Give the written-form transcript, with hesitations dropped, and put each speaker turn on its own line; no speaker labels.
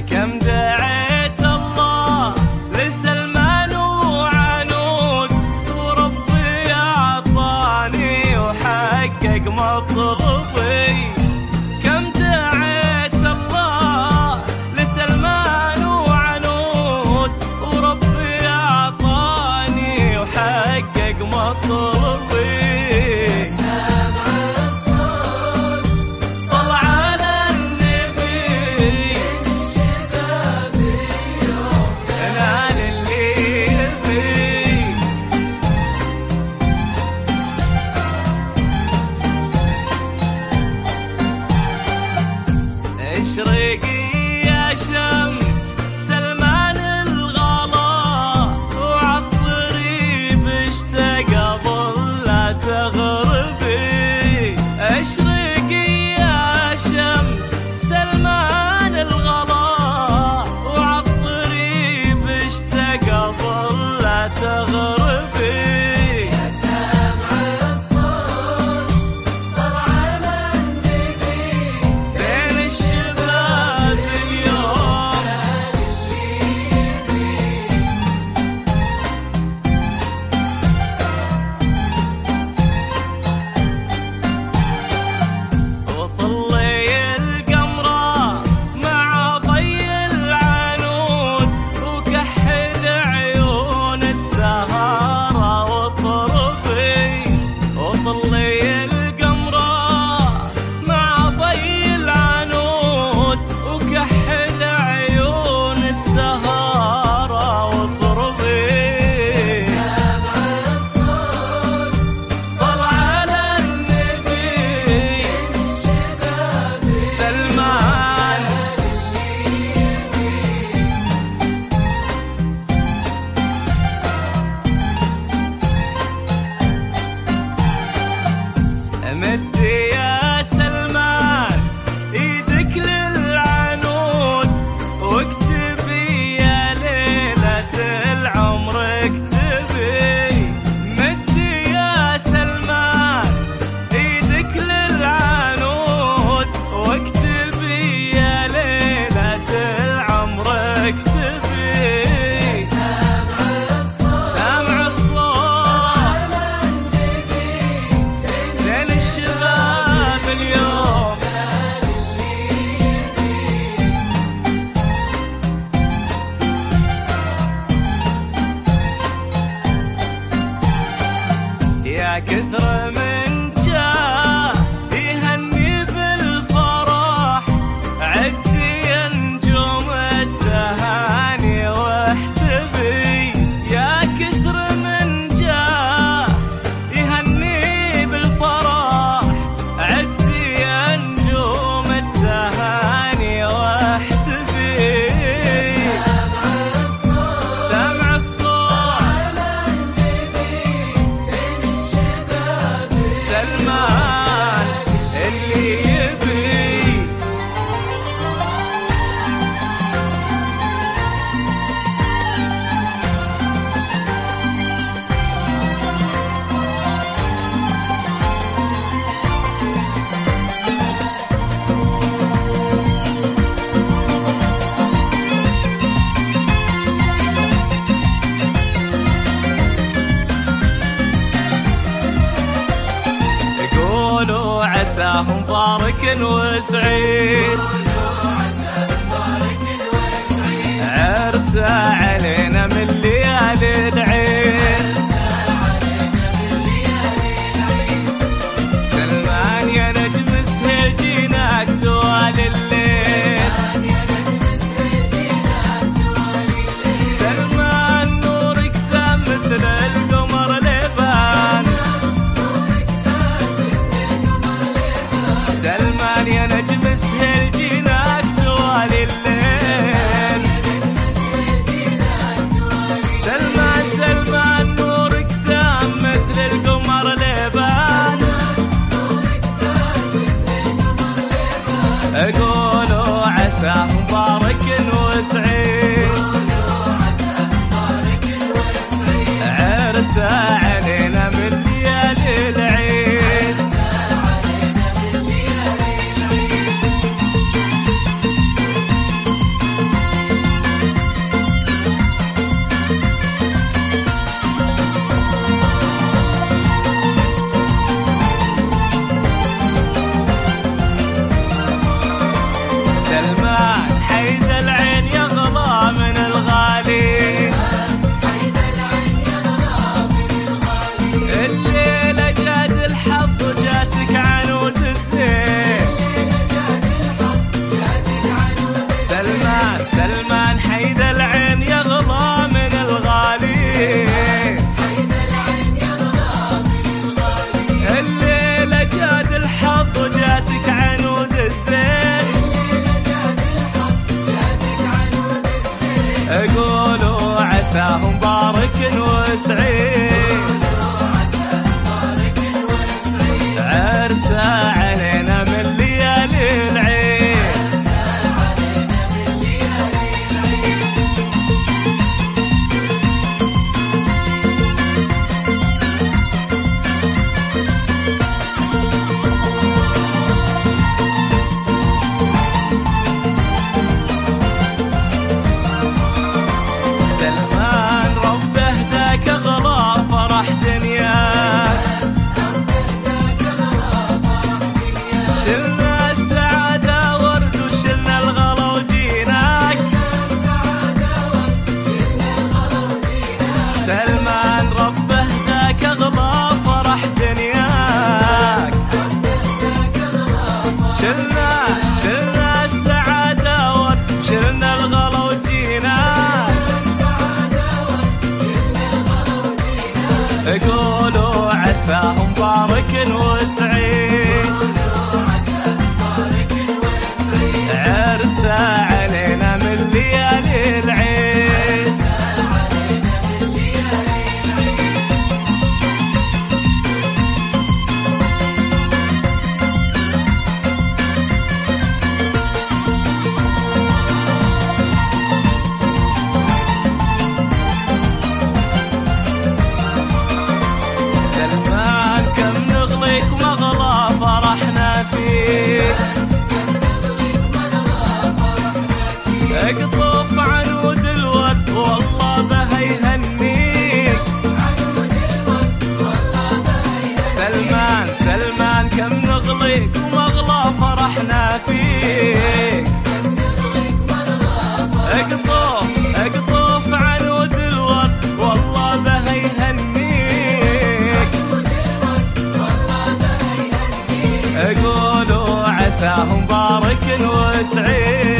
كم دعيت الله لسلمان وعنود وربي أعطاني وحقق مطلبي. كم دعيت الله لسلمان وعنود وربي أعطاني وحقق مطلبي. اشرقي يا شمس سلمان الغلا وعطري باشتاق قبل لا تغربي. اشرقي يا شمس سلمان الغلا وعطري باشتاق قبل لا تغربي. مد يا سلمان ايدك للعنود واكتبي يا ليلة العمر اكتبي. مد يا سلمان ايدك للعنود واكتبي يا ليلة العمر اكتبي. سامع الصوت زين الشباب اليوم يا كثر من جاه يهني بالفرح. عدي يا نجوم التهاني واحسبي. يا كثر من جاه يهني بالفرح. عدي يا نجوم التهاني واحسبي. سامع الصوت سلمان اللي يبي. يقولوا عساه مبارك وسعيد عرسه علينا من ليالي العيد. سلمان يا نجم سهجينك طوال الليل. سلمان نورك سام مثل القمر لبان. سلمان يا نجم سهجينك طوال الليل. سلمان سلمان نورك سام مثل القمر لبان. اقولوا عساه مبارك وسعيد عرسه علينا من ليالي العيد. قولوا عساه مبارك وسعيد، عرسه علينا من ليالي العيد. سلمان رب اهداك اغلى فرح دنياك، شلنا السعادة ورد وشلنا الغلا وجيناك. سلمان رب اهداك اغلى فرح دنياك، شلنا السعادة ورد شلنا الغلا وجيناك. قولوا عساه مبارك وسعيد، عرسه علينا من ليالي العيد. سلمان كم نغليك مغلى فرحنا فيك، اقطف عنود الورد والله بها يهنيك. سلمان كم نغليك ومغلى فرحنا فيك، اقطف عنود الورد والله بها يهنيك. قولوا عساه مبارك وسعيد،